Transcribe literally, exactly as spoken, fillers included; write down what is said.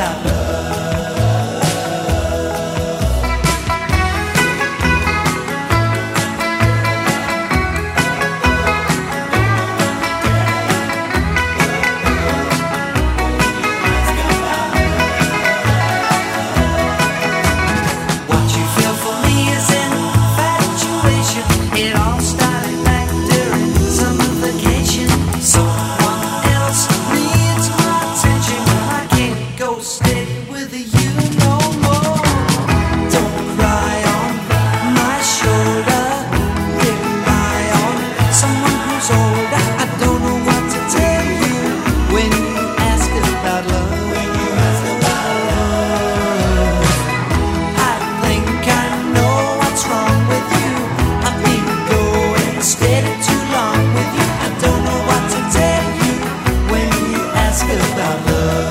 about love. What you feel for me is infatuation. It all started back during summer vacation. Someone else needs my attention, but I can't go steady with you no more. Don't cry on my shoulder, rely on someone who's older. I don't know what to tell you when you ask about love. When you ask about love, I think I know what's wrong with you. I've been going steady too long with you. I don't know what to tell you when you ask about love.